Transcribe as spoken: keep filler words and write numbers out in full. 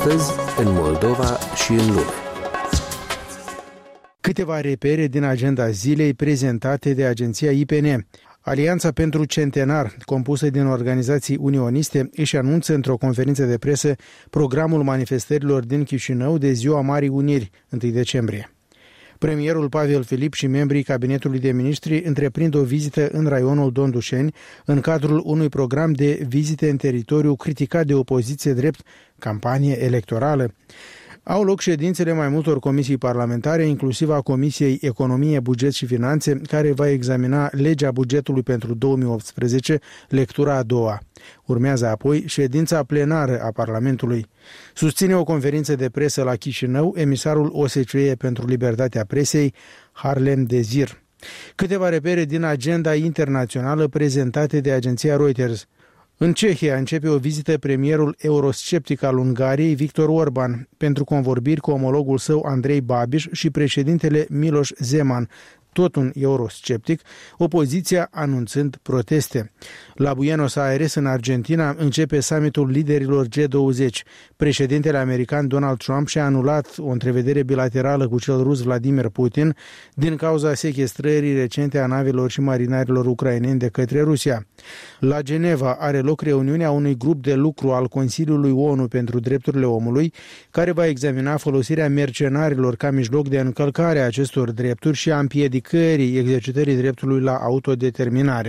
Astăzi, în Moldova și în lume. Câteva repere din agenda zilei prezentate de agenția I P N. Alianța pentru Centenar, compusă din organizații unioniste, își anunță într-o conferință de presă programul manifestărilor din Chișinău de Ziua Marii Uniri, întâi decembrie. Premierul Pavel Filip și membrii Cabinetului de Ministri întreprind o vizită în raionul Dondușeni în cadrul unui program de vizite în teritoriu criticat de opoziție drept campanie electorală. Au loc ședințele mai multor comisii parlamentare, inclusiv a Comisiei Economie, Buget și Finanțe, care va examina legea bugetului pentru două mii optsprezece, lectura a doua. Urmează apoi ședința plenară a Parlamentului. Susține o conferință de presă la Chișinău emisarul O S C E pentru Libertatea Presei, Harlem Dezir. Câteva repere din agenda internațională prezentate de agenția Reuters. În Cehia începe o vizită premierul eurosceptic al Ungariei, Viktor Orban, pentru convorbiri cu omologul său Andrei Babiš și președintele Miloš Zeman, tot un eurosceptic, opoziția anunțând proteste. La Buenos Aires, în Argentina, începe summitul liderilor G douăzeci. Președintele american Donald Trump și-a anulat o întrevedere bilaterală cu cel rus Vladimir Putin din cauza sechestrării recente a navelor și marinarilor ucraineni de către Rusia. La Geneva are loc reuniunea unui grup de lucru al Consiliului O N U pentru Drepturile Omului, care va examina folosirea mercenarilor ca mijloc de încălcare a acestor drepturi și a împiedicării exercitării dreptului la autodeterminare.